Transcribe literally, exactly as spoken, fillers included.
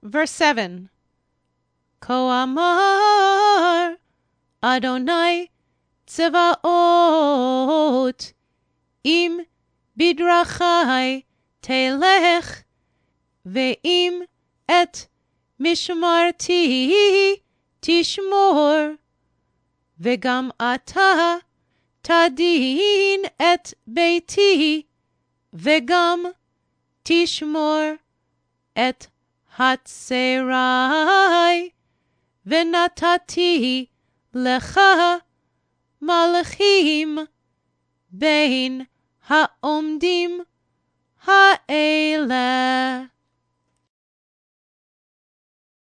Verse seven. כה אמר אדוני צבאות, אם בדרכי תלך, ואם את משמרתי תשמור, וגם אתה תדין את ביתי, וגם תשמור את חצרי, ונתתי לך מלכים בין העומדים האלה.